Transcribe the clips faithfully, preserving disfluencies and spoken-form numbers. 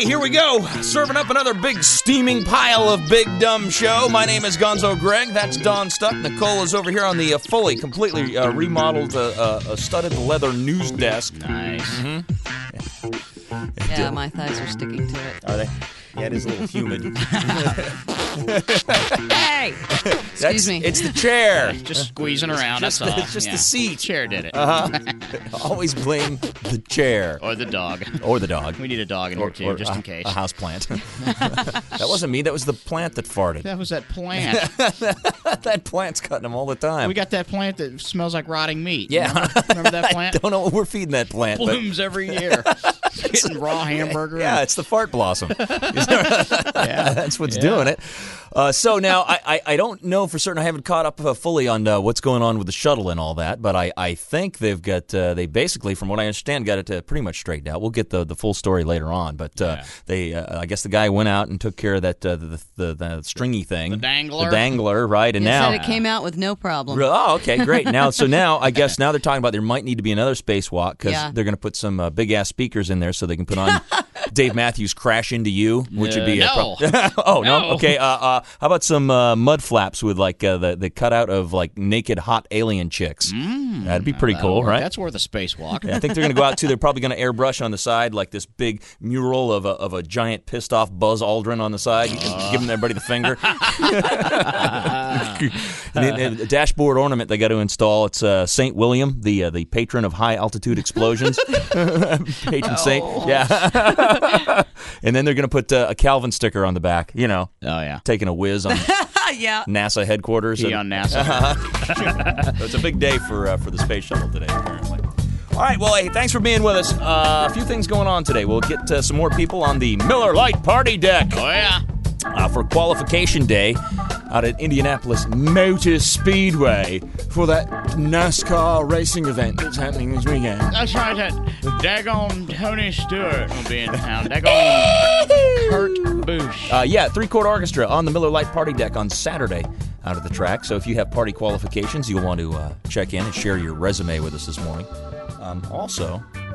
Hey, here we go. Serving up another big steaming pile of Big Dumb Show. My name is Gonzo Greg. That's Don Stuck. Nicole is over here on the uh, fully, completely uh, remodeled, uh, uh, studded leather news desk. Nice. Mm-hmm. Yeah, my thighs are sticking to it. Are they? Yeah, it is a little humid. Hey! Excuse That's, me. It's the chair. Just squeezing around, Just that's the- all. it's just the Yeah. seat. Chair did it. Uh-huh. Always blame the chair. Or the dog. Or the dog. We need a dog in Or, here, too, or just a, in case. a house plant. That wasn't me. That was the plant that farted. That was that plant. That plant's cutting them all the time. We got that plant that smells like rotting meat. Yeah. Remember, remember that I plant? don't know what we're feeding that plant. but- Blooms every year. Getting raw hamburger. Yeah, it's the fart blossom. Yeah. That's what's Yeah. doing it. Uh, so now, I, I, I don't know for certain. I haven't caught up uh, fully on uh, what's going on with the shuttle and all that, but I, I think they've got, uh, they basically, from what I understand, got it uh, pretty much straightened out. We'll get the, the full story later on, but uh, Yeah. they, uh, I guess the guy went out and took care of that, uh, the, the, the stringy thing. The dangler. The dangler, right, and You now... said it came out with no problem. Oh, okay, great. Now, so now, I guess now they're talking about there might need to be another spacewalk because Yeah. they're going to put some uh, big-ass speakers in there so they can put on Dave Matthews' Crash Into You, which would be... Uh, a no. pro- oh, no? No. Okay, uh, uh, how about some uh, mud flaps with, like, uh, the, the cutout of, like, naked hot alien chicks? Mm, That'd be pretty that'll cool, work. right? That's worth a spacewalk. Yeah, I think they're going to go out, too. They're probably going to airbrush on the side, like this big mural of a, of a giant pissed-off Buzz Aldrin on the side, uh. giving everybody the finger. And then, uh, the dashboard ornament they got to install. It's uh, Saint William, the uh, the patron of high-altitude explosions. Patron saint, yeah. And then they're going to put uh, a Calvin sticker on the back, you know, Oh, yeah. taking a whiz on Yeah. NASA headquarters. Pee on NASA. So it's a big day for uh, for the space shuttle today, apparently. All right, well, hey, thanks for being with us. Uh, a few things going on today. We'll get uh, some more people on the Miller Lite Party Deck Oh, yeah. uh, for qualification day out at Indianapolis Motor Speedway for that NASCAR racing event that's happening this weekend. That's right. That daggone Tony Stewart will be in town. Daggone Kurt Busch. Uh, yeah, three-chord orchestra on the Miller Lite Party Deck on Saturday out at the track. So if you have party qualifications, you'll want to uh, check in and share your resume with us this morning. Um, also,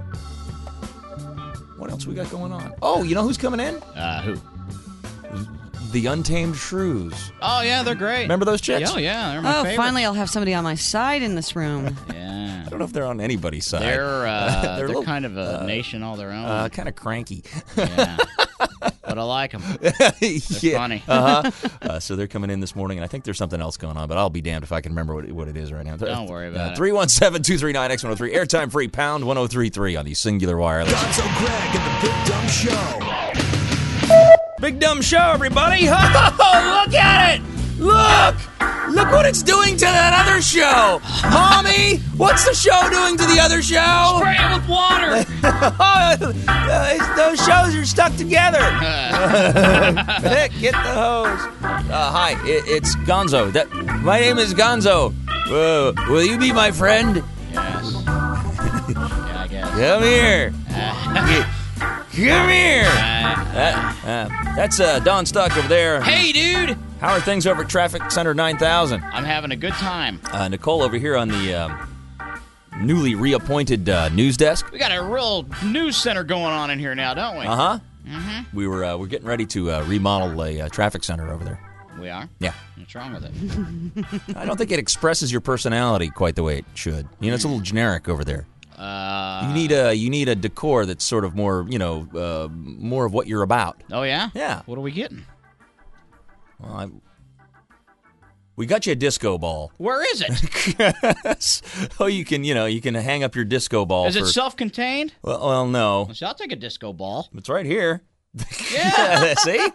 what else we got going on? Oh, you know who's coming in? Uh, who? The Untamed Shrews. Oh, yeah, they're great. Remember those chicks? Oh, yeah, they're my Oh, favorite. finally I'll have somebody on my side in this room. Yeah. I don't know if they're on anybody's side. They're, uh, They're a they're little, kind of a uh, nation all their own. Uh, kind of cranky. Yeah. But I like them. They're Yeah. funny. Uh-huh. Uh, so they're coming in this morning, and I think there's something else going on, but I'll be damned if I can remember what it, what it is right now. Don't worry about it. three one seven, two three nine, X one oh three, airtime free, pound one oh three three on the Singular Wireless. Gonzo Greg and the Big Dumb Show. Big Dumb Show, everybody! Oh, look at it! Look! Look what it's doing to that other show! Mommy, what's the show doing to the other show? Spray it with water. Oh, uh, those shows are stuck together. Nick, get the hose. Uh, hi, it, it's Gonzo. That, my name is Gonzo. Uh, will you be my friend? Yes. Yeah, I guess. Come here. Come here. Uh, That, uh, that's uh, Don Stuck over there. hey, dude. How are things over at Traffic Center nine thousand? I'm having a good time. Uh, Nicole over here on the um, newly reappointed uh, news desk. We got a real news center going on in here now, don't we? Uh huh. Mm-hmm. We were uh, we're getting ready to uh, remodel a uh, traffic center over there. We are? Yeah. What's wrong with it? I don't think it expresses your personality quite the way it should. You know, it's a little generic over there. Uh, You need a you need a decor that's sort of more, you know, uh, more of what you're about. Oh, yeah? Yeah. What are we getting? Well, I, we got you a disco ball. Where is it? Oh, you can you know you can hang up your disco ball. Is for, it self-contained? Well, well, no, So I'll take a disco ball. it's right here. Yeah. See,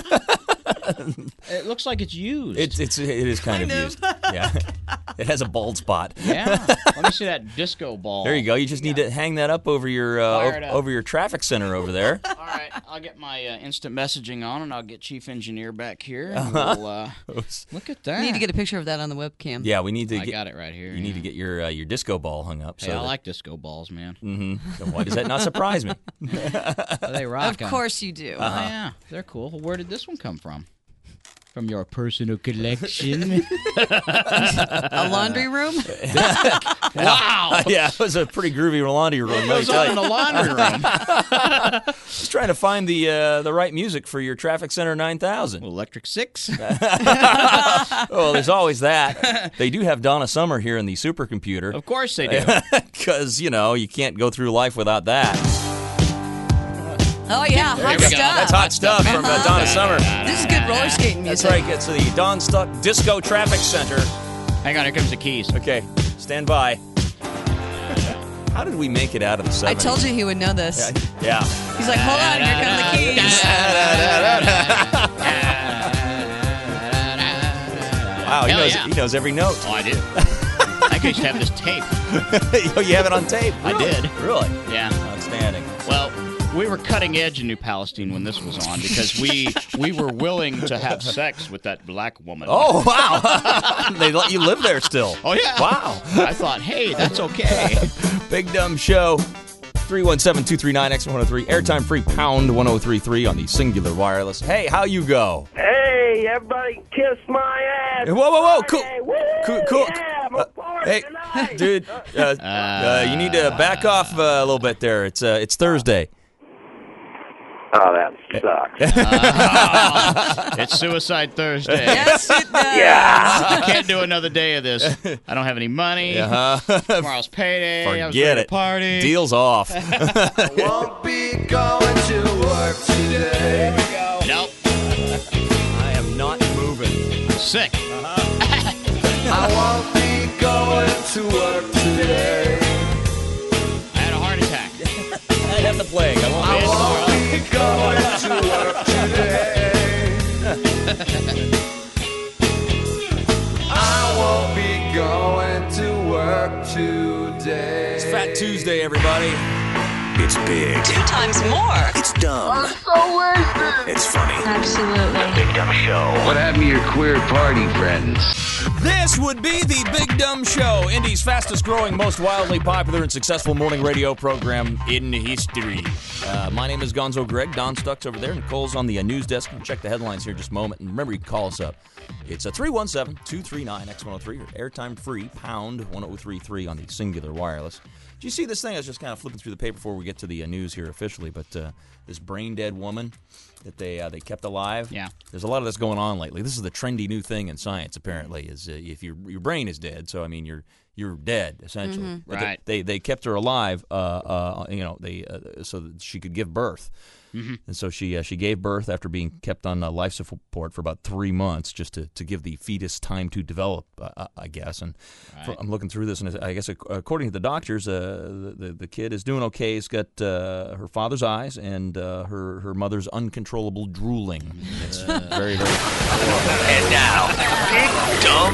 It looks like it's used. it's it's it is kind, Kind of of. used. Yeah, it has a bald spot. yeah. Let me see that disco ball. There you go. You just need to hang that up over your uh, Fire it o- up. over your traffic center over there. All right. I'll get my uh, instant messaging on, and I'll get Chief Engineer back here. And we'll, uh, look at that. I need to get a picture of that on the webcam. Yeah, we need to I get. got it right here. You need to get your uh, your disco ball hung up. Hey, so I that- like disco balls, man. Mhm. Why does that not surprise me? They rock. Of course you do. Oh, yeah. They're cool. Well, where did this one come from? From your personal collection? A laundry room? Wow. Yeah, it was a pretty groovy laundry room. It let me was tell on you. in the laundry room. Just trying to find the uh, the right music for your Traffic Center nine thousand. Electric Six. Well, there's always that. They do have Donna Summer here in the supercomputer. Of course they do. Because, you know, you can't go through life without that. Oh, yeah, we hot go. stuff. That's hot stuff from uh, Donna Summer. This is good roller skating That's music. right. It's the Don Stuck Disco Traffic Center. Hang on, here comes the keys. Okay, stand by. How did we make it out of the I seventies? told you he would know this. Yeah. He's like, hold on, here come the keys. Wow, he Hell knows, yeah. he knows every note. Oh, I do. I used to have this tape. Oh, you have it on tape? I Really? did. Really? Yeah. Outstanding. Well, we were cutting edge in New Palestine when this was on because we we were willing to have sex with that black woman. Oh, wow. They let you live there still. Oh, yeah. Wow. I thought, hey, that's okay. Big Dumb Show. three one seven, two three nine, X one oh three. Airtime free pound one oh three three on the Singular Wireless. Hey, how you go? Hey, everybody kiss my ass. Whoa, whoa, whoa. Cool. Friday. Woo, Cool, cool. Yeah, I'm Uh, a party hey, tonight. dude, uh, uh, you need to back off uh, a little bit there. It's uh, it's Thursday. Oh, that sucks. It's Suicide Thursday. Yes, it does. Yeah. I can't do another day of this. I don't have any money. Uh-huh. Tomorrow's payday. I was Forget ready it. to party. Deal's off. Won't be going to work today. Nope. I am not moving. Sick. I won't be going to work today. I had a heart attack. I have the plague. I won't I be in tomorrow. won't be going to work today. I won't be going to work today. It's Fat Tuesday, everybody. It's big. Two times more. It's dumb. I'm so wasted. It's funny. Absolutely. Big Dumb Show. What happened to your queer party friends? This would be the Big Dumb Show, Indy's fastest growing, most wildly popular and successful morning radio program in history. Uh, my name is Gonzo Greg. Don Stuck's over there. Nicole's on the uh, news desk. We'll check the headlines here in just a moment. And remember, you can call us up. It's a three one seven, two three nine, X one oh three or airtime free, pound one oh three three on the Singular Wireless. Did you see this thing? I was just kind of flipping through the paper before we get to the uh, news here officially, but uh, this brain-dead woman that they uh, they kept alive. Yeah. There's a lot of this going on lately. This is the trendy new thing in science, apparently, is uh, if your your brain is dead, so I mean you're you're dead essentially. But Right. They, they they kept her alive, uh, uh, you know, they uh, so that she could give birth. Mm-hmm. And so she uh, she gave birth after being kept on uh, life support for about three months, just to, to give the fetus time to develop, uh, I guess. And for, I'm looking through this, and I guess according to the doctors, uh, the the kid is doing okay. He's got uh, her father's eyes and uh, her her mother's uncontrollable drooling. It's very very. And now, Big Dumb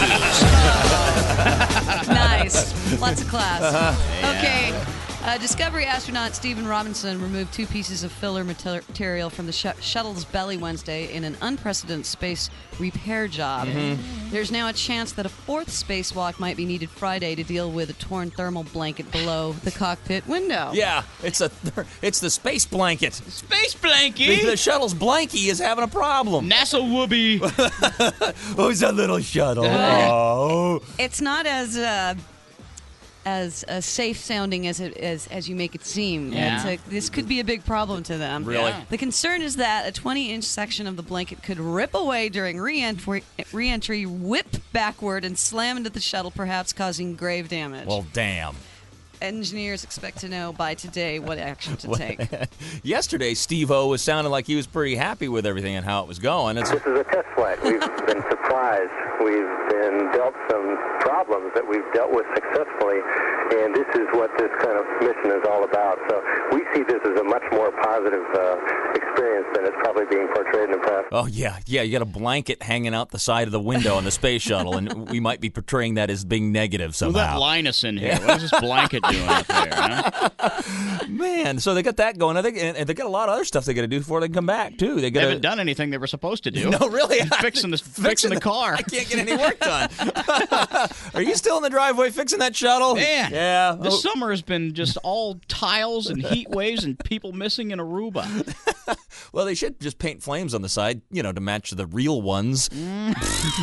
News. Nice. Lots of class. Okay. Uh, Discovery astronaut Stephen Robinson removed two pieces of filler mater- material from the sh- shuttle's belly Wednesday in an unprecedented space repair job. There's now a chance that a fourth spacewalk might be needed Friday to deal with a torn thermal blanket below the cockpit window. Yeah, it's a it's the space blanket. Space The, blankie. the shuttle's blankie is having a problem. NASA whoopee. Who's that little shuttle? Oh. It's not as uh, as uh, safe sounding as it as as you make it seem. Yeah. It's a, this could be a big problem to them. Really? The concern is that a twenty-inch section of the blanket could rip away during re-entry, re-entry, whip backward, and slam into the shuttle, perhaps causing grave damage. Well, damn. Engineers expect to know by today what action to take. Yesterday, Steve-O was sounding like he was pretty happy with everything and how it was going. It's, This is a test flight. We've been surprised. We've been dealt some problems that we've dealt with successfully, and this is what this kind of mission is all about. So we see this as a much more positive uh, experience than it's probably being portrayed in the press. oh, yeah. Yeah, you got a blanket hanging out the side of the window on the space shuttle, and we might be portraying that as being negative Who let somehow. Linus in here? What is this blanket doing up there? Huh? Man, so they got that going. I think, and they got a lot of other stuff they got to do before they come back, too. They They got haven't done anything they were supposed to do. No, really? Fixing the fixing the car. I can't get any work done. Are you still in the driveway fixing that shuttle? Man, Yeah. This Oh, summer has been just all tiles and heat waves and people missing in Aruba. Well, they should just paint flames on the side, you know, to match the real ones. Mm.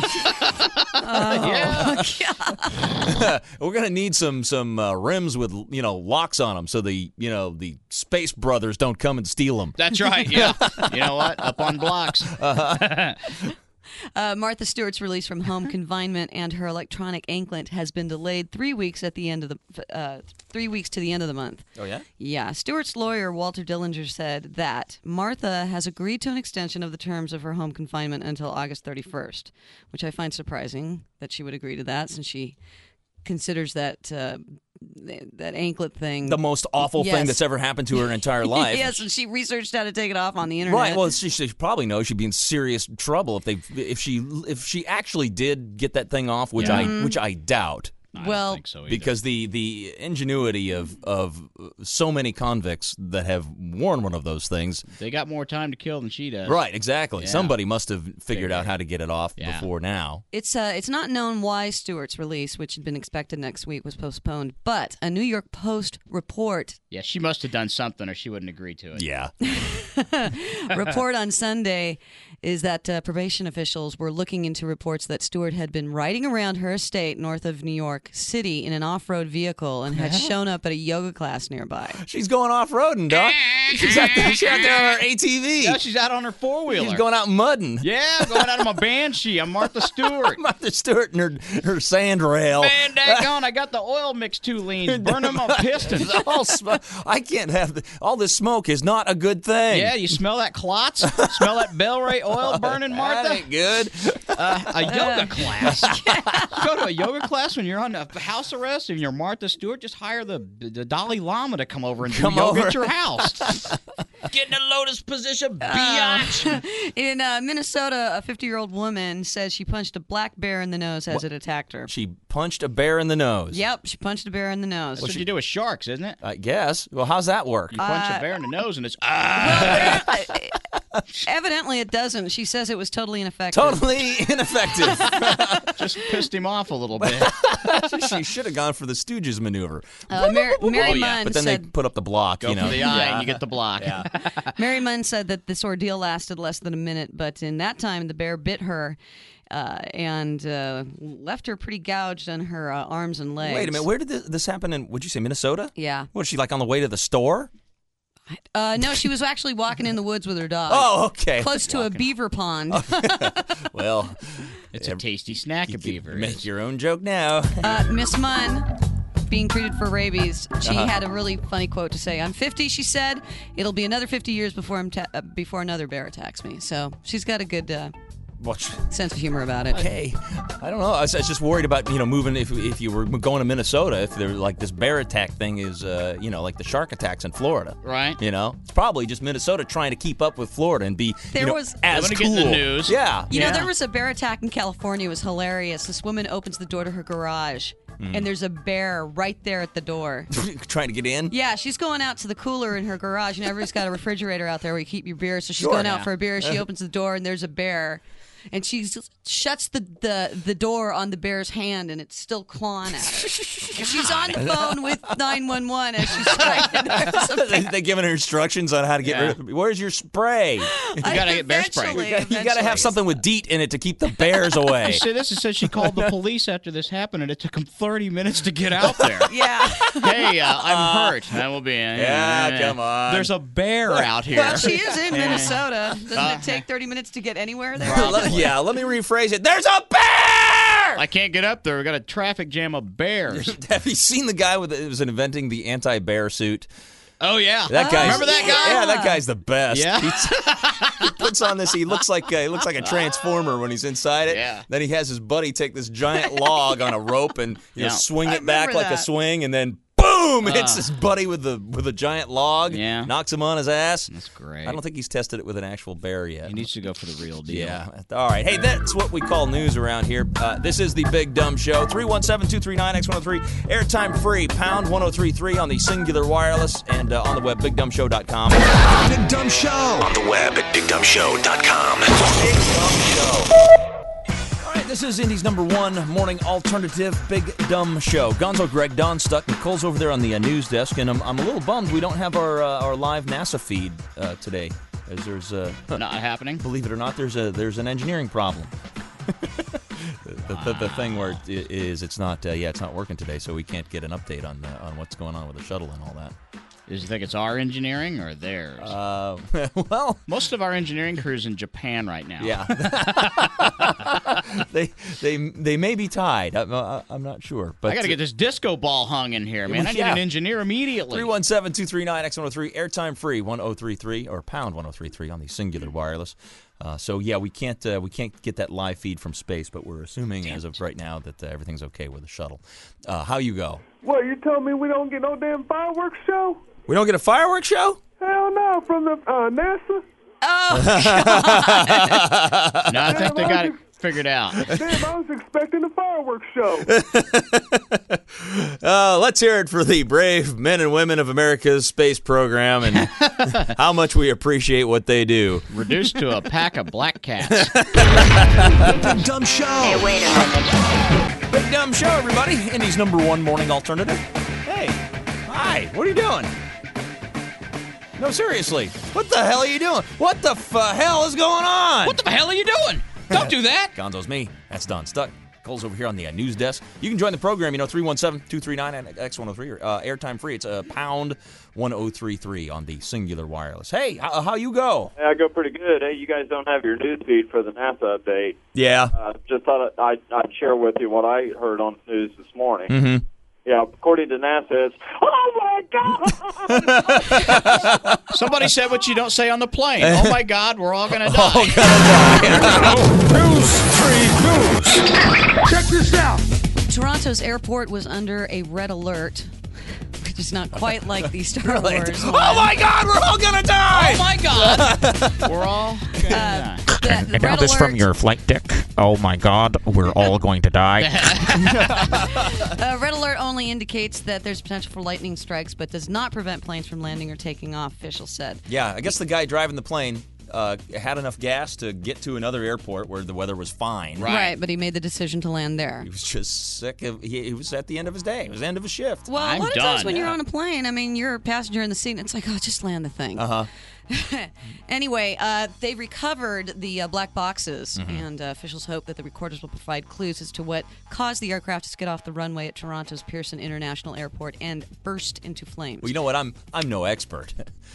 Yeah. We're gonna need some some uh, rims with you know locks on them, so the you know the Space Brothers don't come and steal them. That's right. Yeah. You know what? Up on blocks. Uh-huh. Uh, Martha Stewart's release from home confinement and her electronic anklet has been delayed three weeks at the end of the uh, three weeks to the end of the month. Oh yeah. Yeah, Stewart's lawyer Walter Dillinger said that Martha has agreed to an extension of the terms of her home confinement until August thirty-first, which I find surprising that she would agree to that, since she considers that uh, that anklet thing The most awful Yes. thing that's ever happened to her entire life. Yes, and she researched how to take it off on the internet. Right. Well, she, she probably knows she'd be in serious trouble if they if she if she actually did get that thing off, which Yeah. I which I doubt. I Well, don't think so either. Because the, the ingenuity of, of so many convicts that have worn one of those things. They got more time to kill than she does. Right, exactly. Yeah. Somebody must have figured Figured. out how to get it off Yeah. before now. It's uh, it's not known why Stewart's release, which had been expected next week, was postponed. But a New York Post report Yeah, she must have done something or she wouldn't agree to it. Yeah. report on Sunday is that uh, probation officials were looking into reports that Stewart had been riding around her estate north of New York City in an off-road vehicle and had shown up at a yoga class nearby. She's going off-roading, Doc. She's out there, she's out there on her A T V. Yeah, she's out on her four-wheeler. She's going out mudding. Yeah, going out on my Banshee. I'm Martha Stewart. Martha Stewart and her, her sand rail. Man, daggone, I got the oil mix two leans. Burn them on pistons. All sm- I can't have the, all this smoke is not a good thing. Yeah, you smell that clots? Smell that Bel-Ray oil burning, Martha? That ain't good. Uh, a yoga class. Go to a yoga class when you're on a house arrest and you're Martha Stewart. Just hire the the Dalai Lama to come over and do Come yoga over. at your house. Get in the lotus position, biatch. In uh, Minnesota, a fifty-year-old woman says she punched a black bear in the nose as it attacked her. She punched a bear in the nose. Yep, she punched a bear in the nose. That's what you do with sharks, isn't it? I guess. Well, how's that work? You punch a bear in the nose and it's ah. Well, evidently it doesn't. She says it was totally ineffective. Totally ineffective. Just pissed him off a little bit. She should have gone for the Stooges maneuver. Uh, Mary, Mary Oh, yeah. Munn But then said they put up the block, Go you know. for the eye Yeah. and you get the block. Yeah. Mary Munn said that this ordeal lasted less than a minute, but in that time the bear bit her uh, and uh, left her pretty gouged on her uh, arms and legs. Wait a minute. Where did this, this happen in, would you say, Minnesota? Yeah. Was she like on the way to the store? Uh, no, she was actually walking in the woods with her dog. Oh, okay. Close to a beaver pond. Well, It's a tasty snack of beaver. make your own joke now. Uh, Miss Munn, being treated for rabies, she Uh-huh. had a really funny quote to say. I'm fifty, she said. It'll be another fifty years before I'm ta- uh, before another bear attacks me. So she's got a good uh, Watch. sense of humor about it. Hey, I don't know. I was, I was just worried about, you know, moving, if if you were going to Minnesota, if there like this bear attack thing is, uh, you know, like the shark attacks in Florida. Right. You know? It's probably just Minnesota trying to keep up with Florida and be, There you know, was- as Wanna cool. get in the news. Yeah. You know, Yeah. there was a bear attack in California. It was hilarious. This woman opens the door to her garage, Hmm. and there's a bear right there at the door. Trying to get in. Yeah, she's going out to the cooler in her garage, and everybody's got a refrigerator out there where you keep your beer. So she's Sure. going out Yeah. for a beer. She opens the door, and there's a bear. And she s- shuts the, the, the door on the bear's hand, and it's still clawing at her. And she's on the phone with nine one one as she's trying to nurse a they, bear. they giving her instructions on how to get Yeah. rid of. Where's your spray? You You gotta get bear spray. Eventually, got to have eventually. something with DEET in it to keep the bears away. So this is says she called the police after this happened, and it took them thirty minutes to get out there. Yeah. Hey, uh, I'm hurt. That will be. Uh, Yeah, come on. There's a bear out here. Well, she is in Minnesota. Doesn't it take thirty minutes to get anywhere there? Let- yeah, let me rephrase it. There's a bear! I can't get up there. We got a traffic jam of bears. Have you seen the guy with the, who was inventing the anti-bear suit? Oh yeah, That guy. Remember that guy? Yeah, that guy's the best. Yeah. He's- he puts on this. He looks like uh, he looks like a transformer when he's inside it. Yeah. Then he has his buddy take this giant log on a rope and you know, Yeah. swing I it back remember like a that. swing, and then boom, hits his buddy with the with a giant log. Yeah. Knocks him on his ass. That's great. I don't think he's tested it with an actual bear yet. He needs to go for the real deal. Yeah. All right. Hey, that's what we call news around here. Uh, this is the Big Dumb Show. three one seven, two three nine, X one oh three. Airtime free. Pound one oh three three on the Singular Wireless and uh, on the web, big dumb show dot com. Big Dumb Show. On the web at big dumb show dot com. Big Dumb Show. All right, this is Indy's number one morning alternative Big Dumb Show. Gonzo, Greg, Don stuck. Nicole's over there on the uh, news desk, and I'm, I'm a little bummed we don't have our uh, our live NASA feed uh, today. As there's uh, Not happening? Believe it or not, there's a there's an engineering problem. the, the, the thing where it is, it's not, uh, yeah, it's not working today, so we can't get an update on the, on what's going on with the shuttle and all that. Do you think it's our engineering or theirs? Uh, well, most of our engineering crew is in Japan right now. Yeah, they they they may be tied. I'm, uh, I'm not sure. But I got to get this disco ball hung in here, man. I need yeah. an engineer immediately. three one seven, two three nine, X one oh three, airtime free, one oh three three, or pound one oh three three on the Singular Wireless. Uh, so, yeah, we can't uh, we can't get that live feed from space, but we're assuming Damn. as of right now that uh, everything's okay with the shuttle. Uh, how you go? What, you told me we don't get no damn fireworks show? We don't get a fireworks show? Hell no, from the uh, NASA. Oh, No, I think they got it figured out. Damn, I was expecting a fireworks show. uh, let's hear it for the brave men and women of America's space program and how much we appreciate what they do. Reduced to a pack of black cats. Big Dumb Show. Hey, wait a minute. Big Dumb Show, everybody. Indy's number one morning alternative. Hey, hi, what are you doing? No, seriously. What the hell are you doing? What the f- hell is going on? What the hell are you doing? Don't do that. Gonzo's me. That's Don Stuck. Cole's over here on the uh, news desk. You can join the program, you know, three one seven, two three nine, X one oh three, or uh, airtime free. It's a uh, pound one oh three three on the Singular Wireless. Hey, how, how you go? Hey, I go pretty good. Hey, you guys don't have your news feed for the NASA update. Yeah. Uh, just thought I'd, I'd share with you what I heard on the news this morning. Mm-hmm. Yeah, according to NASA, it's, oh, my God! Somebody said what you don't say on the plane. Oh, my God, we're all going to die. All gonna die. News, three, news. Check this out. Toronto's airport was under a red alert, which is not quite like the Star Really? Wars Oh, one. my God, we're all going to die. Oh, my God. We're all going to die. The- the And red now this alert- from your flight deck. Oh my God, we're all going to die. Uh, red alert only indicates that there's potential for lightning strikes, but does not prevent planes from landing or taking off, officials said. Yeah, I guess the guy driving the plane uh, had enough gas to get to another airport where the weather was fine. Right, but he made the decision to land there. He was just sick of. He, he was at the end of his day. It was the end of his shift. Well, I'm a lot of times done. when you're Yeah. on a plane, I mean, you're a passenger in the seat, and it's like, oh, just land the thing. Uh huh. Anyway, uh, they recovered the uh, black boxes, Mm-hmm. and uh, officials hope that the recorders will provide clues as to what caused the aircraft to get off the runway at Toronto's Pearson International Airport and burst into flames. Well, you know what? I'm I'm no expert,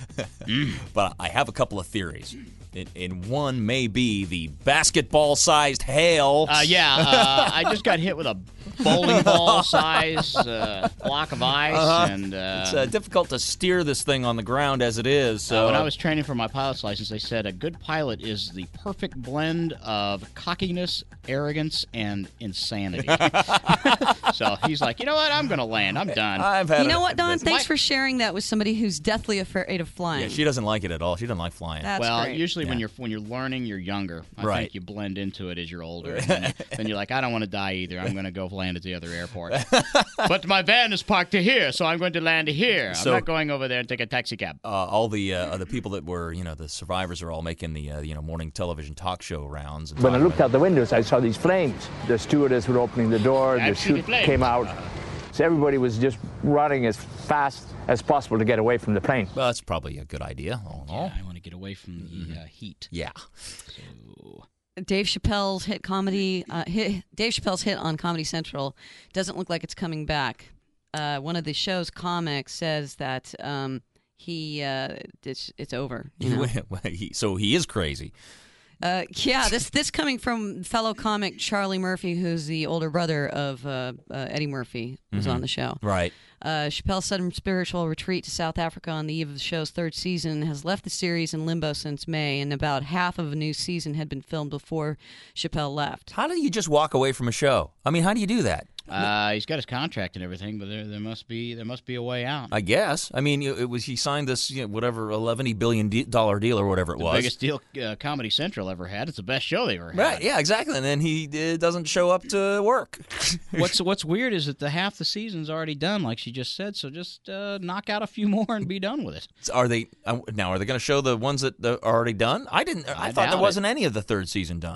but I have a couple of theories. And, and one may be the basketball-sized hail. Uh, yeah, uh, I just got hit with a bowling ball-size uh, block of ice, Uh-huh. and uh, It's uh, difficult to steer this thing on the ground as it is. So uh, when I was training for my pilot's license, they said a good pilot is the perfect blend of cockiness, arrogance, and insanity. So he's like, you know what? I'm going to land. I'm done. I've had You know a- what, Don? a- Thanks for sharing that with somebody who's deathly afraid of flying. Yeah, she doesn't like it at all. She doesn't like flying. That's well, great. usually when Yeah. you're when you're learning, you're younger. I Right. think you blend into it as you're older. And then, you, then you're like, I don't want to die either. I'm going to go land at the other airport. But my van is parked here, so I'm going to land here. So- I'm not going over there and take a taxi cab. Uh, all the uh, the people that were, you know, the survivors are all making the, uh, you know, morning television talk show rounds. And When I talking looked about- out the windows, I saw these flames. The stewardess were opening the door, I the see the chute flames. came out. So everybody was just running as fast as possible to get away from the plane. Well, that's probably a good idea. All in all. Yeah, I want to get away from the uh, heat. Yeah. So, Dave Chappelle's hit comedy, uh, hit, Dave Chappelle's hit on Comedy Central doesn't look like it's coming back. Uh, one of the show's comics says that um, he uh, it's, it's over. You know? He- so he is crazy. Uh, yeah, this this coming from fellow comic Charlie Murphy, who's the older brother of uh, uh, Eddie Murphy, was Mhm. on the show. Right. Uh, Chappelle's sudden spiritual retreat to South Africa on the eve of the show's third season has left the series in limbo since May, and about half of a new season had been filmed before Chappelle left. How do you just walk away from a show? I mean, how do you do that? uh, he's got his contract and everything, but there there must be there must be a way out. I guess. I mean, it was he signed this, you know, whatever eleven billion dollar deal or whatever it the was. biggest deal uh, Comedy Central ever had. It's the best show they ever had. Right. Yeah. Exactly. And then he uh, doesn't show up to work. What's What's weird is that the half the season's already done, like she just said. So just uh, knock out a few more and be done with it. Are they uh, now? Are they going to show the ones that uh, are already done? I didn't. I, I thought there doubt wasn't any of the third season done.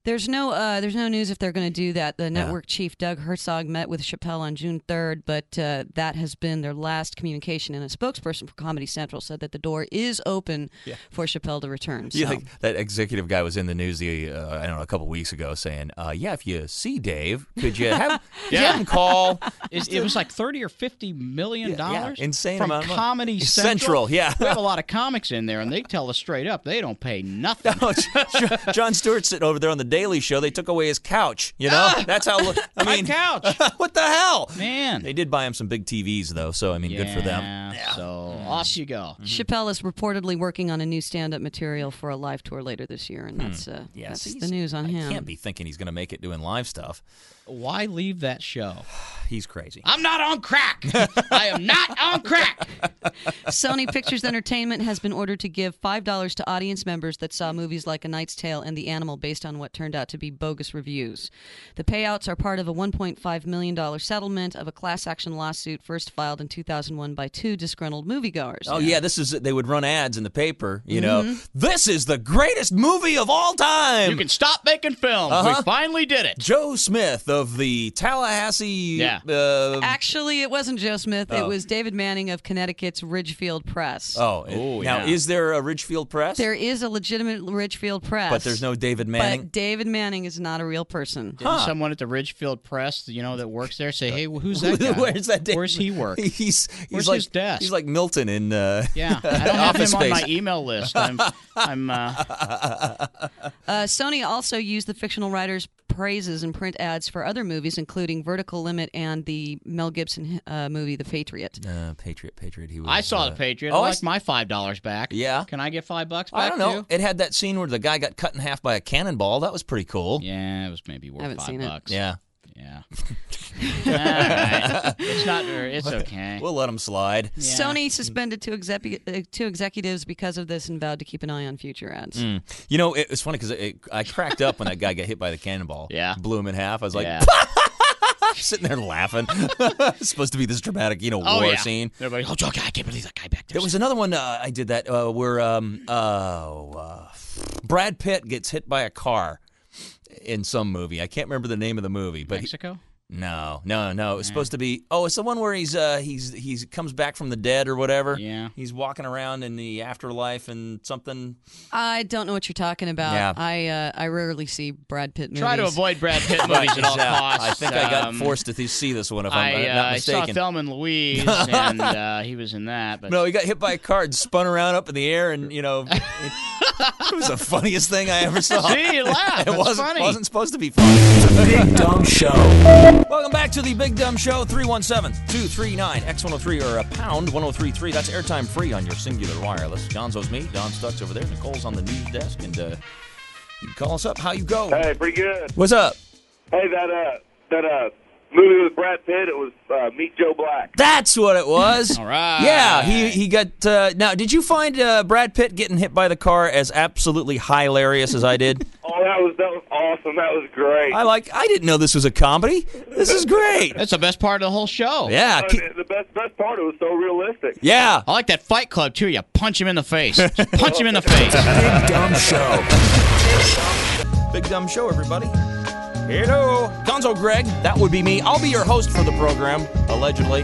There's no uh, there's no news if they're going to do that. The network Yeah. chief, Doug Herzog, met with Chappelle on June third, but uh, that has been their last communication. And a spokesperson for Comedy Central said that the door is open Yeah. for Chappelle to return. You So. think that executive guy was in the news the uh, I don't know a couple weeks ago saying, uh, "Yeah, if you see Dave, could you have, could you have him call?" It, it was like thirty or fifty million Yeah, dollars. yeah, insane from amount of money. Comedy Central, Central. yeah. We have a lot of comics in there, and they tell us straight up they don't pay nothing. No, Jon Stewart's sitting over there on the Daily Show. They took away his couch. You know, that's how. I My mean, couch. what the hell, Man. They did buy him some big T Vs though, so I mean, good for them. Yeah, so off you go. Chappelle is reportedly working on a new stand-up material for a live tour later this year, and that's uh, Yes, that's he's- the news on I him. can't be thinking he's going to make it doing live stuff. Why leave that show? He's crazy. I'm not on crack. I am not on crack. Sony Pictures Entertainment has been ordered to give five dollars to audience members that saw movies like A Knight's Tale and The Animal based on what turned out to be bogus reviews. The payouts are part of a one point five million dollars settlement of a class action lawsuit first filed in two thousand one by two disgruntled moviegoers. Oh yeah, this is they would run ads in the paper. You know, Mhm. this is the greatest movie of all time. You can stop making films. Uh-huh. We finally did it. Joe Smith of the Tallahassee. Yeah. Uh, Actually, it wasn't Joe Smith. It Oh. was David Manning of Connecticut's Ridgefield Press. oh, Ooh, now yeah. is there a Ridgefield Press? There is a legitimate Ridgefield Press. But there's no David Manning. But David Manning is not a real person. Didn't someone at the Ridgefield Press, you know, that works there say, hey, who's that guy? Where's that David? Where's he work? He's he's Where's like his desk? he's like Milton in uh, Yeah, I don't have him Office on my Space. email list. I'm, I'm uh, Uh, Sony also used the fictional writer's praises in print ads for other movies, including Vertical Limit and the Mel Gibson uh, movie The Patriot. uh, Patriot. Patriot. He was. I saw uh, the Patriot. Oh, I I like s- my five dollars back. Yeah. Can I get five bucks back I don't know. too? It had that scene where the guy got cut in half by a cannonball. That was pretty cool. Yeah, it was maybe worth Haven't five seen it. bucks. Yeah. Yeah. All right. It's not. It's okay. We'll let him slide. Yeah. Sony suspended two, execu- uh, two executives because of this and vowed to keep an eye on future ads. Mm. You know, it was funny because I cracked up when that guy got hit by the cannonball. Yeah. Blew him in half. I was like, Yeah. sitting there laughing. It's supposed to be this dramatic, you know, Oh, war yeah. scene. Everybody, oh, God, I can't believe that guy back there. There was another one uh, I did that uh, where um, uh, uh, Brad Pitt gets hit by a car in some movie. I can't remember the name of the movie, but he- Mexico? no, no, no. It was supposed to be. Oh, it's the one where he's uh, he's he's comes back from the dead or whatever. Yeah. He's walking around in the afterlife and something. I don't know what you're talking about. Yeah. I uh, I rarely see Brad Pitt movies. Try to avoid Brad Pitt movies at all Yeah, costs. I think I got Um, forced to th- see this one if I'm I, uh, uh, not I saw mistaken. Thelma and Louise, and uh, he was in that. But No, he got hit by a car and spun around up in the air, and you know, it, it was the funniest thing I ever saw. See, you laugh. It That's wasn't funny. wasn't supposed to be funny. Big Dumb Show. Welcome back to the Big Dumb Show. three one seven, two three nine, X one oh three or a pound one oh three three. That's airtime free on your Singular Wireless. Gonzo's me. Don Stuck's over there. Nicole's on the news desk, and uh, you can call us up. How you go? Hey, pretty good. What's up? Hey, that uh, that uh, movie with Brad Pitt. It was uh, Meet Joe Black. That's what it was. All right. Yeah, he he got. Uh, now, did you find uh, Brad Pitt getting hit by the car as absolutely hilarious as I did? Oh, that was that was awesome. That was great. I like. I didn't know this was a comedy. This is great. That's the best part of the whole show. Yeah. Uh, ki- the best best part, it was so realistic. Yeah. I like that Fight Club, too. You punch him in the face. Just punch him in the face. Big Dumb Show. Big Dumb Show, everybody. Hello. Gonzo Greg, that would be me. I'll be your host for the program, allegedly.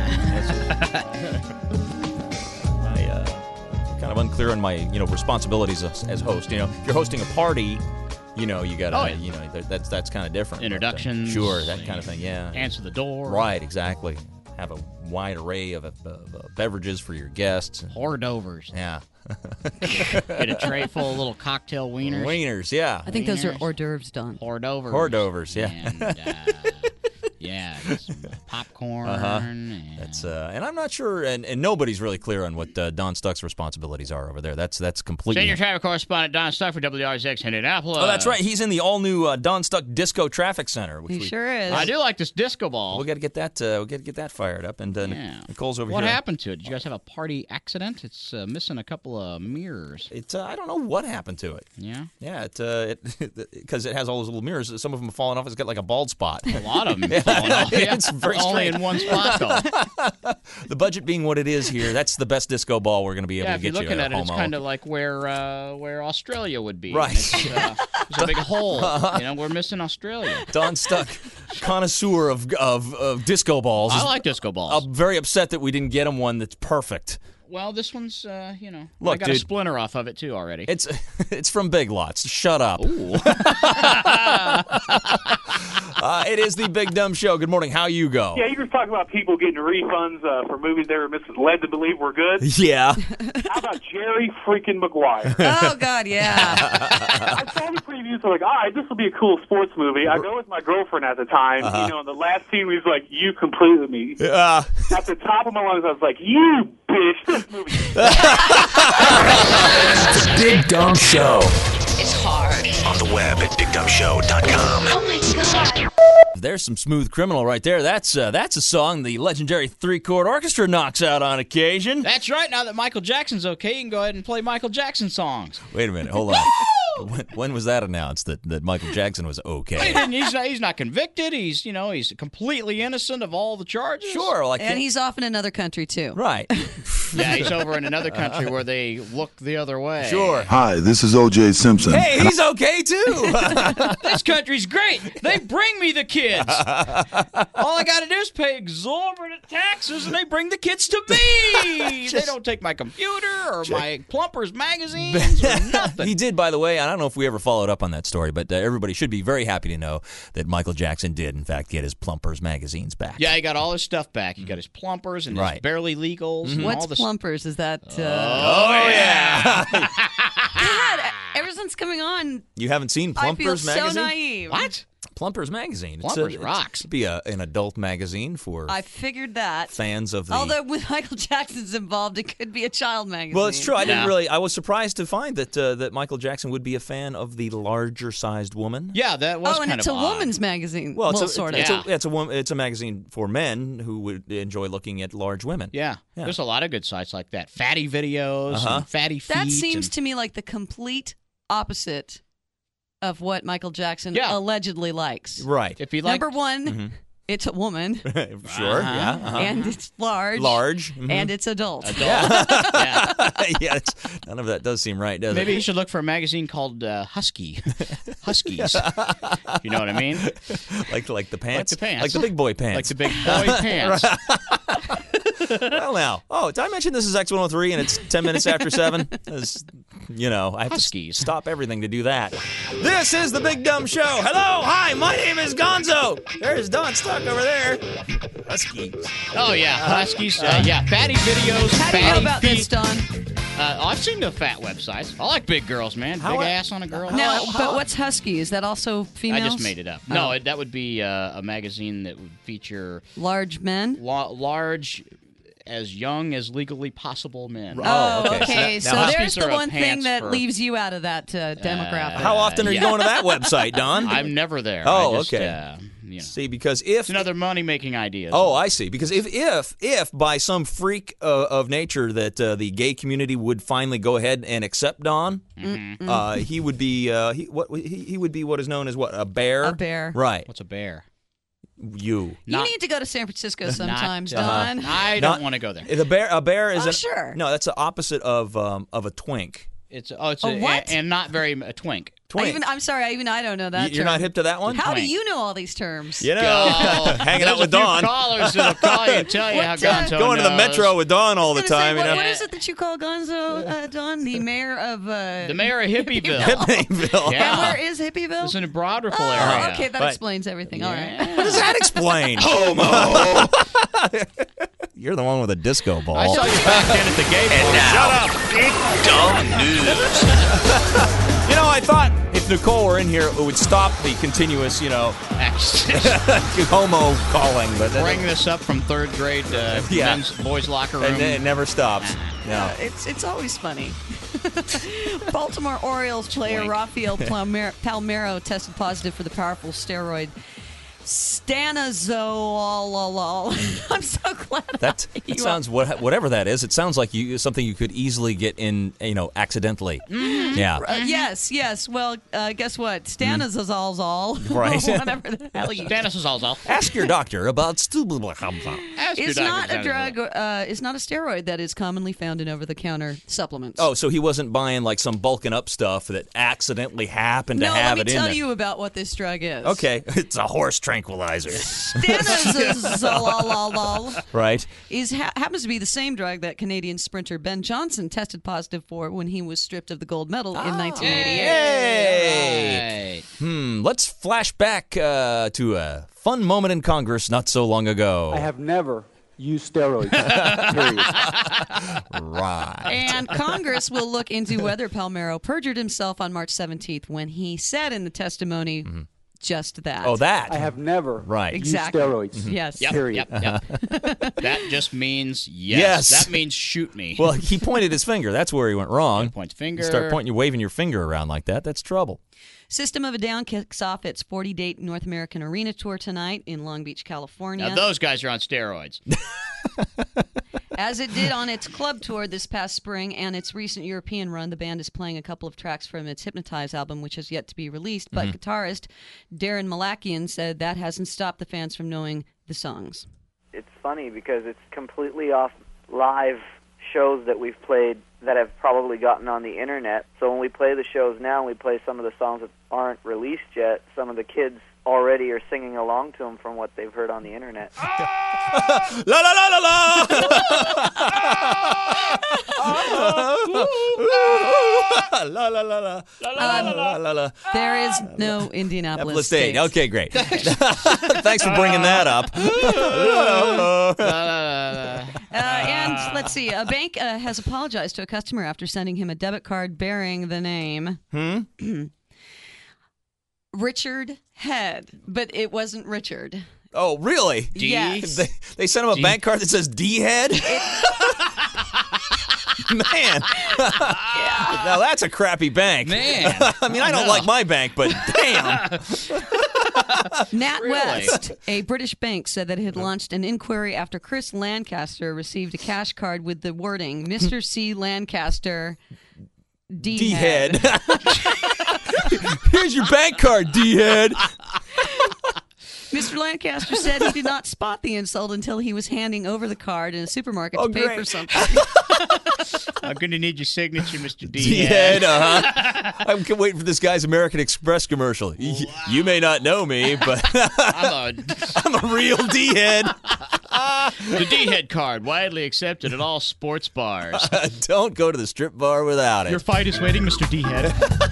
I, uh, kind of unclear on my, you know, responsibilities as, as host. You know, if you're hosting a party, you know, you got to, Oh, yeah. you know, that, that's that's kind of different. But, uh, Introductions. sure, that kind of thing, yeah. Answer the door. Right, exactly. Have a wide array of, of, of beverages for your guests. Hors d'oeuvres. Yeah. Get a tray full of little cocktail wieners. Wieners, yeah. I think those are Wieners. hors d'oeuvres, Don. Hors d'oeuvres. Hors d'oeuvres, yeah. And, uh, yeah, some popcorn. Uh-huh. And That's uh, and I'm not sure, and, and nobody's really clear on what uh, Don Stuck's responsibilities are over there. That's that's completely. Senior traffic correspondent Don Stuck for W R S X Indianapolis. Oh, that's right. He's in the all-new uh, Don Stuck Disco Traffic Center. Which He we, sure is. I do like this disco ball. We got to get that. Uh, we got to get that fired up. And uh, Yeah. Nicole's over What here. happened to it? Did you guys have a party accident? It's uh, missing a couple of mirrors. It's uh, I don't know what happened to it. Yeah, Yeah, it because it, it has all those little mirrors. Some of them have fallen off. It's got like a bald spot. a lot of them. Yeah, falling off. Yeah. it's very Only money in one spot, though. The budget being what it is here, that's the best disco ball we're going to be able Yeah, to if get you're you. looking at it, homo. it's kind of like where uh, where Australia would be. Right. It's, uh, it's a big hole. You know, we're missing Australia. Don Stuck, connoisseur of, of of disco balls. I is like disco balls. I'm very upset that we didn't get him one that's perfect. Well, this one's, uh, you know, Look, I got dude, a splinter off of it, too, already. It's it's from Big Lots. Shut up. Ooh. uh, it is the Big Dumb Show. Good morning. How you go? Yeah, you were talking about people getting refunds uh, for movies they were misled to believe were good. Yeah. How about Jerry freaking Maguire? Oh, God, yeah. I saw the previews. I'm like, all right, this will be a cool sports movie. I go with my girlfriend at the time. Uh-huh. You know, and the last scene was like, you completed me. Uh, At the top of my lungs, I was like, you bitch, this movie. The Big Dumb Show. It's hard. On the web at big dumb show dot com. Oh my God. There's some smooth criminal right there. That's uh, that's a song the legendary three-chord orchestra knocks out on occasion. That's right. Now that Michael Jackson's okay, you can go ahead and play Michael Jackson songs. Wait a minute. Hold on. when, when was that announced that, that Michael Jackson was okay? He didn't- he's, not, he's not convicted. He's, you know, he's completely innocent of all the charges. Sure. Like And he's off in another country, too. Right. Yeah, he's over in another country where they look the other way. Sure. Hi, this is O J Simpson. Hey, he's okay, too. This country's great. They bring me the kids. All I got to do is pay exorbitant taxes, and they bring the kids to me. They don't take my computer or my Plumpers magazines or nothing. He did, by the way. I don't know if we ever followed up on that story, but uh, everybody should be very happy to know that Michael Jackson did, in fact, get his Plumpers magazines back. Yeah, he got all his stuff back. He got his Plumpers and Right. his barely legals. And What's all the Plumpers? Is that... Uh... Oh, yeah. God, ever since coming on, You haven't seen I feel Plumpers so magazine? naive. What? Plumpers magazine. Plumpers it's a, rocks. It'd be a, an adult magazine for I figured that. fans of the... Although with Michael Jackson's involved, it could be a child magazine. Well, it's true. I didn't Yeah. really. I was surprised to find that uh, that Michael Jackson would be a fan of the larger-sized woman. Yeah, that was Oh, and kind it's of a odd. woman's magazine. Well, it's a, sort of. it's, Yeah. a, it's a woman. It's a magazine for men who would enjoy looking at large women. Yeah. Yeah. There's a lot of good sites like that. Fatty videos Uh-huh. and fatty feet. That seems and- to me like the complete opposite of what Michael Jackson Yeah. allegedly likes. Right. If you like, Number one, Mhm. it's a woman, Sure. Uh-huh. Yeah. Uh-huh. and it's large, Large. mhm. and it's adult. yeah. yeah. It's, none of that does seem right, does Maybe it? you should look for a magazine called uh, Husky. Huskies. You know what I mean? like like the pants. the pants. Like the big boy pants. Like the big boy pants. Well, now. Oh, did I mention this is X one oh three and it's ten minutes after seven? As, you know, I have Huskies. to stop everything to do that. This is the Big Dumb Show. Hello. Hi. My name is Gonzo. There's Don Stuck over there. Huskies. Oh, yeah. Huskies. Uh, yeah. Fatty videos. How do you know fatty about feet. this, Don? Uh, I've seen the fat websites. I like big girls, man. How big I- ass on a girl. Now, but what's Husky? Is that also females? I just made it up. No, Oh. it, that would be uh, a magazine that would feature Large men? la- large, as young as legally possible men. Oh, okay. okay. So So, now- now there's Huskies the are a one thing pants that for- leaves you out of that uh, demographic. How often are you yeah. going to that website, Don? I'm never there. Oh, I just, okay. Uh, you know. See, because if It's another money-making idea. Oh, I see. Because if if if by some freak uh, of nature that uh, the gay community would finally go ahead and accept Don, Mm-hmm. uh, he would be uh, he what he, he would be what is known as what a bear. A bear. Right. What's a bear? You. You need to go to San Francisco sometimes, Not, uh, Don. I Not- don't want to go there. The bear. A bear is Oh, an- sure. No, that's the opposite of um, of a twink. It's oh, it's A a, what? And, and not very a twink. I Twink. even, I'm sorry, I even I don't know that. You- you're term. not hip to that one? How do Twink. you know all these terms? You know, Oh, hanging out there's with a few Don. callers that'll call you and tell you What, how uh, Gonzo Going to the knows. metro with Don all I the was gonna say, time. what, you know. what is it that you call Gonzo, uh, Don? The mayor of uh, The mayor of Hippieville. Hippieville. Yeah. And where is Hippieville? It's in the Broad Ripple Oh, area. okay, that Right. explains everything. All right. What does that explain? Homo. You're the one with a disco ball. I saw you back then at the gay bar. Big Dumb News. You know, I thought if Nicole were in here, it would stop the continuous, you know, homo calling. But then Bring this up from third grade uh, Yeah. men's boys locker room. and then it never stops. No. Uh, it's it's always funny. Baltimore Orioles player Twink. Rafael Palmer- Palmeiro tested positive for the powerful steroid Stanozolol. I'm so glad. That, that sounds what, whatever that is. It sounds like you something you could easily get in, you know, accidentally. Mm-hmm. Yeah. Uh, yes, yes. Well, uh, guess what? Stanozolol. Right. Whatever the hell you. Stanozolol. Ask your doctor about stubble. It's not a drug. Uh, it's not a steroid that is commonly found in over-the-counter supplements. Oh, so he wasn't buying like some bulking up stuff that accidentally happened no, to have let it me in tell there. you about what this drug is. Okay, it's a horse tranquilizer. Stanozolol Right. is ha- happens to be the same drug that Canadian sprinter Ben Johnson tested positive for when he was stripped of the gold medal in nineteen eighty-eight. Hey! Right. Hmm. Let's flash back uh, to a fun moment in Congress not so long ago. I have never used steroids. Period. Right. And Congress will look into whether Palmero perjured himself on March seventeenth when he said in the testimony mm-hmm. just that. Oh, that. I have never right. exactly. used steroids. Mm-hmm. Yes. Yep, Period. Yep, yep. That just means yes. Yes. That means shoot me. Well, he pointed his finger. That's where he went wrong. Yeah, point finger. You start pointing, you waving your finger around like that. That's trouble. System of a Down kicks off its forty-date North American Arena Tour tonight in Long Beach, California. Now, those guys are on steroids. As it did on its club tour this past spring and its recent European run, the band is playing a couple of tracks from its Hypnotize album, which has yet to be released. But mm-hmm. guitarist Darren Malakian said that hasn't stopped the fans from knowing the songs. It's funny because it's completely off live shows that we've played that have probably gotten on the internet. So when we play the shows now and we play some of the songs that aren't released yet, some of the kids already are singing along to them from what they've heard on the internet. La la la la la! La la la la. La la la. There is no Indianapolis State. State. Okay, great. Thanks for bringing that up. Uh, and let's see, a bank uh, has apologized to a customer after sending him a debit card bearing the name hmm? Richard Head, but it wasn't Richard. Oh, really? D? Yes. They, they sent him a D? bank card that says D-Head? Man. Yeah. Now that's a crappy bank. Man. I mean, I don't no. like my bank, but damn. Nat Really? West, a British bank, said that it had launched an inquiry after Chris Lancaster received a cash card with the wording, Mister C. Lancaster, D-Head. D-Head. Here's your bank card, D-Head. Mister Lancaster said he did not spot the insult until he was handing over the card in a supermarket oh, to pay great. for something. I'm going to need your signature, Mister D-Head. D-Head, uh-huh. I'm waiting for this guy's American Express commercial. Wow. You may not know me, but I'm, a... I'm a real D-Head. The D-Head card, widely accepted at all sports bars. Don't go to the strip bar without it. Your fight is waiting, Mister D-Head.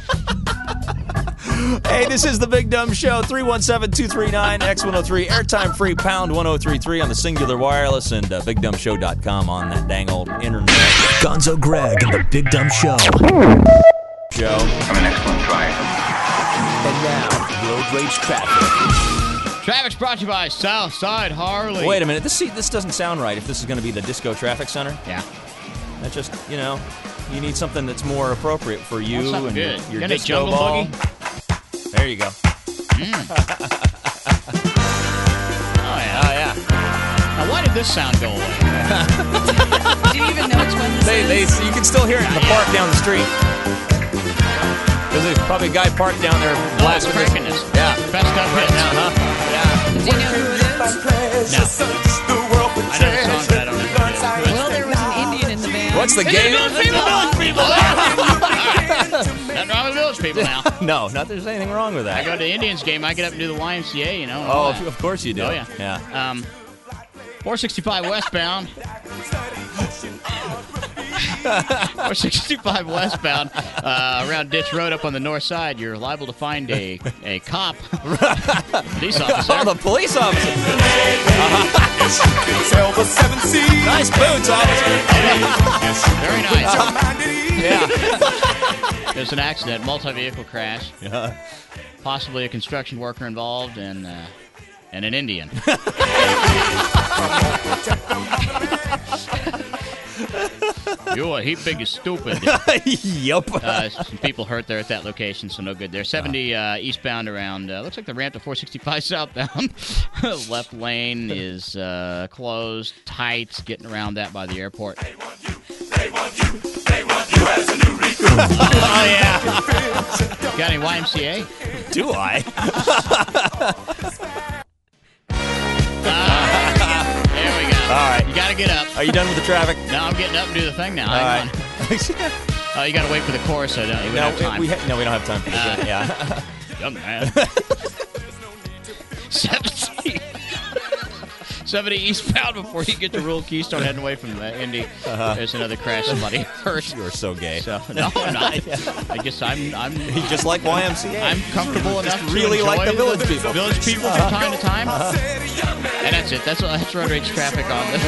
Hey, this is the Big Dumb Show. three one seven, two three nine, X one oh three. Airtime free, pound one oh three three on the Singular Wireless and uh, big dumb show dot com on that dang old internet. Gonzo Greg and the Big Dumb Show. Joe. I'm an excellent driver. And now, road rage traffic. Traffic's brought to you by Southside Harley. Wait a minute. This see, this doesn't sound right if this is going to be the Disco Traffic Center. Yeah. That just, you know, you need something that's more appropriate for you and good. your, your you disco jungle ball. boogie? There you go. Mm. Oh, yeah. Oh, yeah. Now, why did this sound go away? Do you even know which one this they, is? They, you can still hear it in the park down the street. Because there's probably a guy parked down there blasting oh, cranking this. Yeah. Best up hit now, huh? Yeah. Do you know who it is? No. I know the song, but I don't know who it is. Well, there was an Indian in the band. What's the game? Village people! Village people! Nothing wrong with Village people now. No, not there's anything wrong with that. I go to the Indians game, I get up and do the Y M C A, you know. Oh, of, of course you do. Oh, yeah. Yeah. Um, four sixty-five westbound. four sixty-five westbound, uh, around Ditch Road up on the north side, you're liable to find a, a cop. Police officer. Oh, the police officer. Uh-huh. Nice boots, officer. Very nice. Uh-huh. Yeah. There's an accident, multi-vehicle crash. Yeah. Possibly a construction worker involved and, uh, and an Indian. You are he big is stupid. Yup. Uh, some people hurt there at that location, so no good there. seventy uh, eastbound around, uh, looks like the ramp to four sixty-five southbound. Left lane is uh, closed, tight, getting around that by the airport. They want you, they want you, they want you as a new recruit. Oh, yeah. Got any Y M C A? Do I? There we go. All right. You got to get up. Are you done with the traffic? No, I'm getting up and do the thing now. All Hang right. on. Oh, you got to wait for the chorus, so don't, we no, don't have time. We ha- no, we don't have time for this. Uh, yeah. Young man. seventy. seventy eastbound before you get to Rural Keystone, heading away from uh, Indy. Uh-huh. There's another crash. Somebody hurt. You are so gay. So, no, I'm not. I guess I'm. I'm just like Y M C A. I'm comfortable enough just to really enjoy like the village the, people. Village people from time to time. Uh-huh. And that's it. That's that's road rage traffic on the.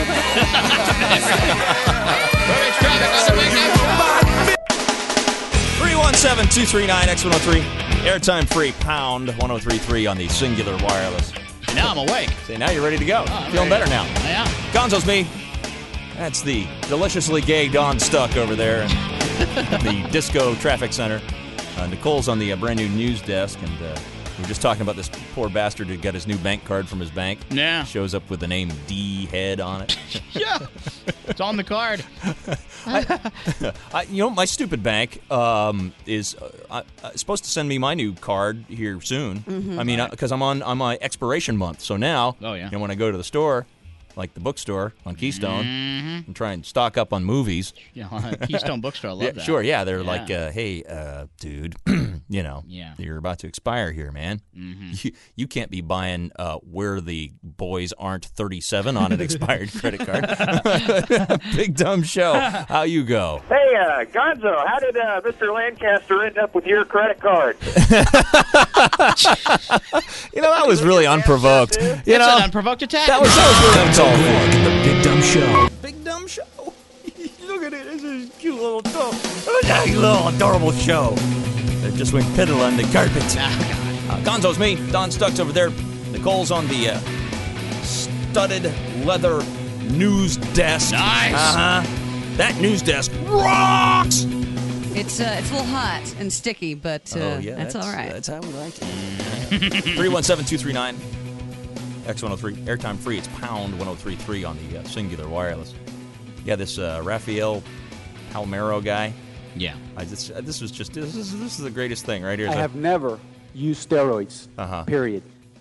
Road rage traffic on the Big Dumb Show. three one seven, two three nine, X one oh three. Airtime free, pound one oh three three on the Singular Wireless. Now I'm awake. See, now you're ready to go. Oh, Feeling better now. Yeah. Gonzo's me. That's the deliciously gay Don Stuck over there in the Disco Traffic Center. Uh, Nicole's on the uh, brand new news desk, and uh, we were just talking about this poor bastard who got his new bank card from his bank. Yeah. Shows up with the name D Head on it. Yeah. It's on the card. I, I, you know, my stupid bank um, is uh, uh, supposed to send me my new card here soon. Mm-hmm. I mean, because I'm on on my expiration month, so now, Oh, yeah. you know, when I go to the store, like the bookstore on Keystone, Mhm. and try and stock up on movies. Yeah, Keystone Bookstore, I love yeah, that. Sure, yeah, they're Yeah. like, uh, hey, uh, dude, you know, Yeah. you're about to expire here, man. Mhm. You, you can't be buying uh, Where the Boys Aren't thirty-seven on an expired credit card. Big Dumb Show. How you go? Hey, uh, Gonzo, how did uh, Mister Lancaster end up with your credit card? You know, that was really unprovoked. You That's know, an unprovoked attack. that was, that was really uncalled for. The Big Dumb Show. Big Dumb Show. Look at it. This is a cute little dog. Look at that little adorable show. They just went piddle on the carpet. Uh, Gonzo's me. Don Stuck's over there. Nicole's on the uh, studded leather news desk. Nice. Uh-huh. That news desk rocks. It's uh, it's a little hot and sticky, but uh, Oh, yeah, that's, that's- all right. that's how we like it. three one seven, two three nine, X one oh three. Airtime free. It's pound one oh three three on the uh, Singular Wireless. Yeah, this uh, Rafael Palmero guy. Yeah. I just, uh, this was just this is this is the greatest thing right here. I It's have never used steroids. Uh-huh. Period.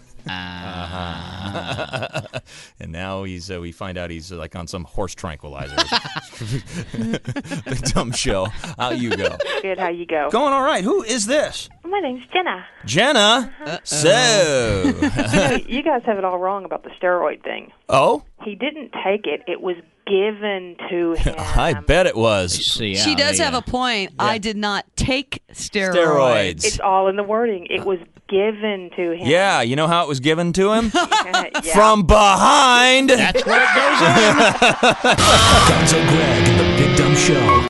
Uh-huh. And now he's uh, we find out he's uh, like on some horse tranquilizers. Big Dumb Show. How you go? Good, how you go? Going all right. Who is this? My name's Jenna. Jenna. Uh-huh. So. You know, you guys have it all wrong about the steroid thing. Oh? He didn't take it. It was given to him. I bet it was. See, She does have a point. I did not take steroids. Steroids. It's all in the wording. It was given to him. Yeah, you know how it was given to him? Yeah. From behind. That's where it goes in. Gonzo Greg and the Big Dumb Show.